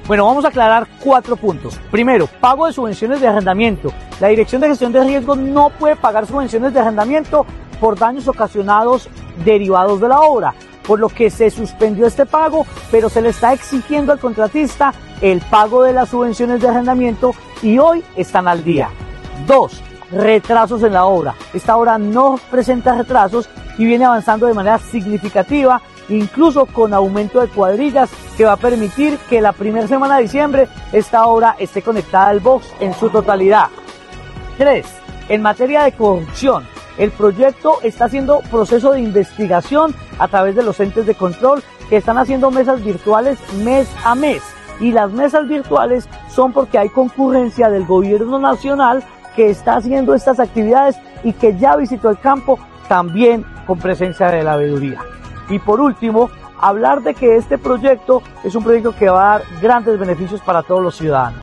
Bueno, vamos a aclarar 4 puntos. Primero, pago de subvenciones de arrendamiento. La Dirección de Gestión de Riesgos no puede pagar subvenciones de arrendamiento por daños ocasionados derivados de la obra, por lo que se suspendió este pago, pero se le está exigiendo al contratista el pago de las subvenciones de arrendamiento y hoy están al día. 2. Retrasos en la obra. Esta obra no presenta retrasos y viene avanzando de manera significativa, incluso con aumento de cuadrillas que va a permitir que la primera semana de diciembre esta obra esté conectada al box en su totalidad. 3. En materia de corrupción, el proyecto está haciendo proceso de investigación a través de los entes de control que están haciendo mesas virtuales mes a mes. Y las mesas virtuales son porque hay concurrencia del gobierno nacional que está haciendo estas actividades y que ya visitó el campo también con presencia de la veeduría. Y por último, hablar de que este proyecto es un proyecto que va a dar grandes beneficios para todos los ciudadanos.